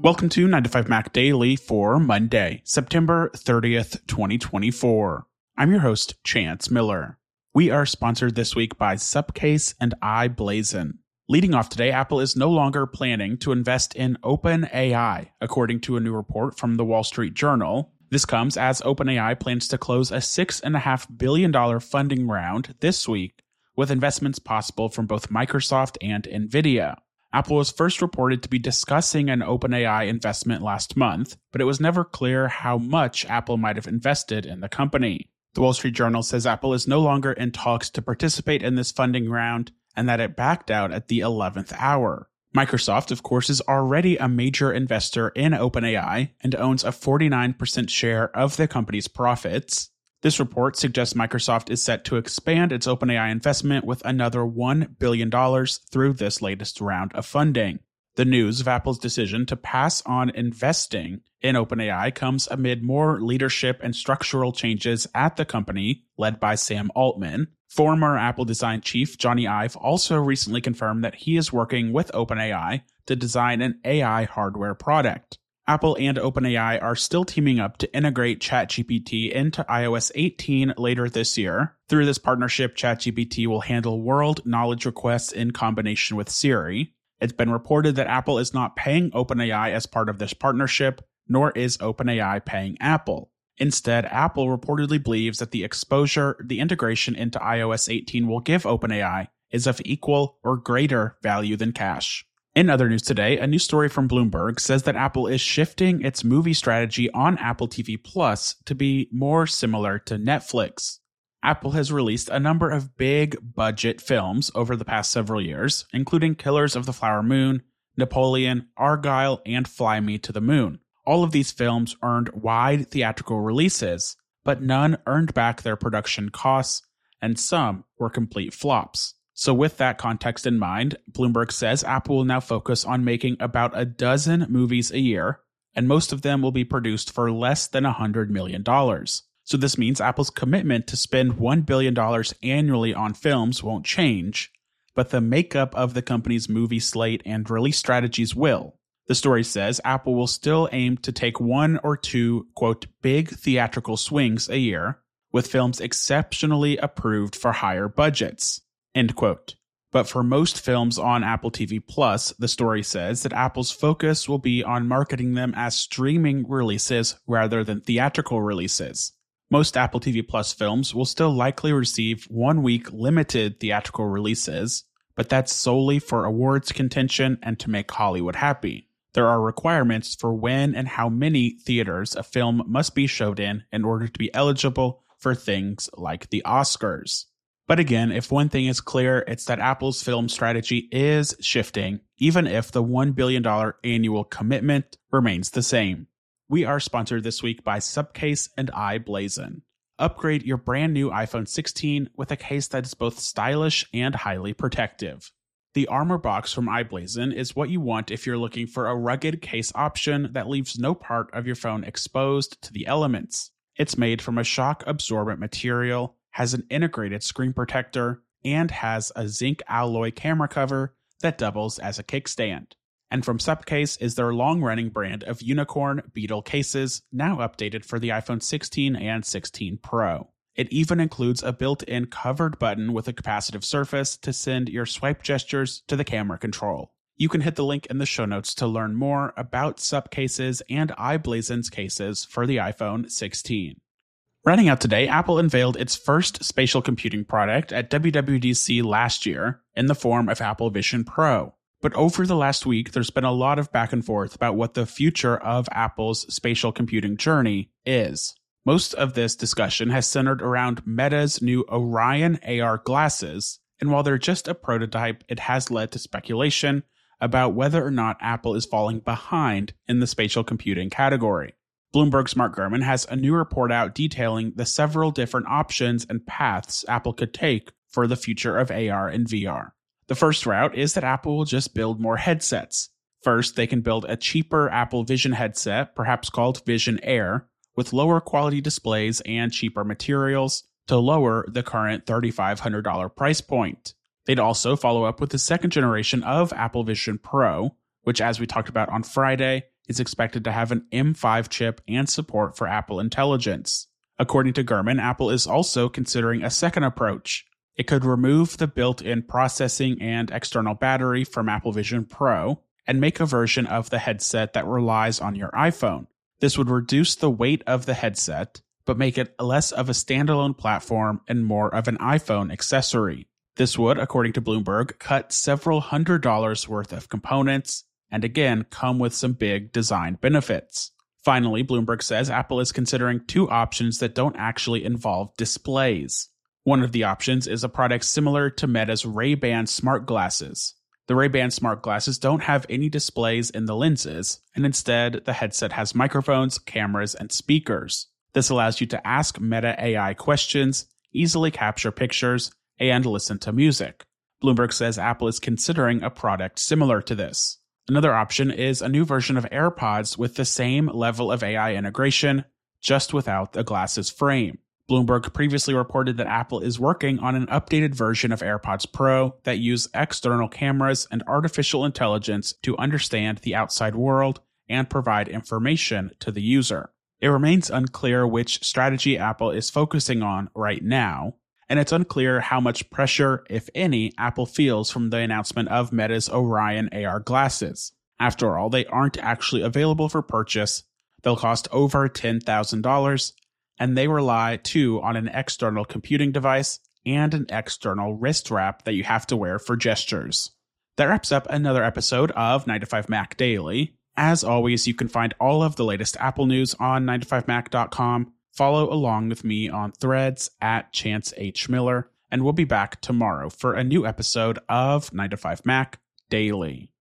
Welcome to 9 to 5 Mac Daily for Monday, September 30th, 2024. I'm your host, Chance Miller. We are sponsored this week by Supcase and iBlazon. Leading off today, Apple is no longer planning to invest in OpenAI, according to a new report from the Wall Street Journal. This comes as OpenAI plans to close a $6.5 billion funding round this week, with investments possible from both Microsoft and NVIDIA. Apple was first reported to be discussing an OpenAI investment last month, but it was never clear how much Apple might have invested in the company. The Wall Street Journal says Apple is no longer in talks to participate in this funding round and that it backed out at the 11th hour. Microsoft, of course, is already a major investor in OpenAI and owns a 49% share of the company's profits. This report suggests Microsoft is set to expand its OpenAI investment with another $1 billion through this latest round of funding. The news of Apple's decision to pass on investing in OpenAI comes amid more leadership and structural changes at the company, led by Sam Altman. Former Apple design chief Johnny Ive also recently confirmed that he is working with OpenAI to design an AI hardware product. Apple and OpenAI are still teaming up to integrate ChatGPT into iOS 18 later this year. Through this partnership, ChatGPT will handle world knowledge requests in combination with Siri. It's been reported that Apple is not paying OpenAI as part of this partnership, nor is OpenAI paying Apple. Instead, Apple reportedly believes that the exposure the integration into iOS 18 will give OpenAI is of equal or greater value than cash. In other news today, a new story from Bloomberg says that Apple is shifting its movie strategy on Apple TV Plus to be more similar to Netflix. Apple has released a number of big-budget films over the past several years, including Killers of the Flower Moon, Napoleon, Argylle, and Fly Me to the Moon. All of these films earned wide theatrical releases, but none earned back their production costs, and some were complete flops. So with that context in mind, Bloomberg says Apple will now focus on making about a dozen movies a year, and most of them will be produced for less than $100 million. So this means Apple's commitment to spend $1 billion annually on films won't change, but the makeup of the company's movie slate and release strategies will. The story says Apple will still aim to take one or two, quote, big theatrical swings a year, with films exceptionally approved for higher budgets. End quote. But for most films on Apple TV Plus, the story says that Apple's focus will be on marketing them as streaming releases rather than theatrical releases. Most Apple TV Plus films will still likely receive 1-week limited theatrical releases, but that's solely for awards contention and to make Hollywood happy. There are requirements for when and how many theaters a film must be showed in order to be eligible for things like the Oscars. But again, if one thing is clear, it's that Apple's film strategy is shifting, even if the $1 billion annual commitment remains the same. We are sponsored this week by Supcase and iBlazon. Upgrade your brand new iPhone 16 with a case that is both stylish and highly protective. The Armor Box from iBlazon is what you want if you're looking for a rugged case option that leaves no part of your phone exposed to the elements. It's made from a shock-absorbent material, has an integrated screen protector, and has a zinc alloy camera cover that doubles as a kickstand. And from Supcase is their long-running brand of Unicorn Beetle cases, now updated for the iPhone 16 and 16 Pro. It even includes a built-in covered button with a capacitive surface to send your swipe gestures to the camera control. You can hit the link in the show notes to learn more about Supcases and iBlazon's cases for the iPhone 16. Rounding out today, Apple unveiled its first spatial computing product at WWDC last year in the form of Apple Vision Pro. But over the last week, there's been a lot of back and forth about what the future of Apple's spatial computing journey is. Most of this discussion has centered around Meta's new Orion AR glasses, and while they're just a prototype, it has led to speculation about whether or not Apple is falling behind in the spatial computing category. Bloomberg's Mark Gurman has a new report out detailing the several different options and paths Apple could take for the future of AR and VR. The first route is that Apple will just build more headsets. First, they can build a cheaper Apple Vision headset, perhaps called Vision Air, with lower quality displays and cheaper materials to lower the current $3,500 price point. They'd also follow up with the second generation of Apple Vision Pro, which, as we talked about on Friday, is expected to have an M5 chip and support for Apple Intelligence. According to Gurman, Apple is also considering a second approach. It could remove the built-in processing and external battery from Apple Vision Pro and make a version of the headset that relies on your iPhone. This would reduce the weight of the headset, but make it less of a standalone platform and more of an iPhone accessory. This would, according to Bloomberg, cut several $100s worth of components and again come with some big design benefits. Finally, Bloomberg says Apple is considering two options that don't actually involve displays. One of the options is a product similar to Meta's Ray-Ban smart glasses. The Ray-Ban smart glasses don't have any displays in the lenses, and instead the headset has microphones, cameras, and speakers. This allows you to ask Meta AI questions, easily capture pictures, and listen to music. Bloomberg says Apple is considering a product similar to this. Another option is a new version of AirPods with the same level of AI integration, just without the glasses frame. Bloomberg previously reported that Apple is working on an updated version of AirPods Pro that use external cameras and artificial intelligence to understand the outside world and provide information to the user. It remains unclear which strategy Apple is focusing on right now, and it's unclear how much pressure, if any, Apple feels from the announcement of Meta's Orion AR glasses. After all, they aren't actually available for purchase, they'll cost over $10,000, and they rely too on an external computing device and an external wrist wrap that you have to wear for gestures. That wraps up another episode of 9to5Mac Daily. As always, you can find all of the latest Apple news on 9to5mac.com. Follow along with me on Threads at Chance H. Miller, and we'll be back tomorrow for a new episode of 9to5Mac Daily.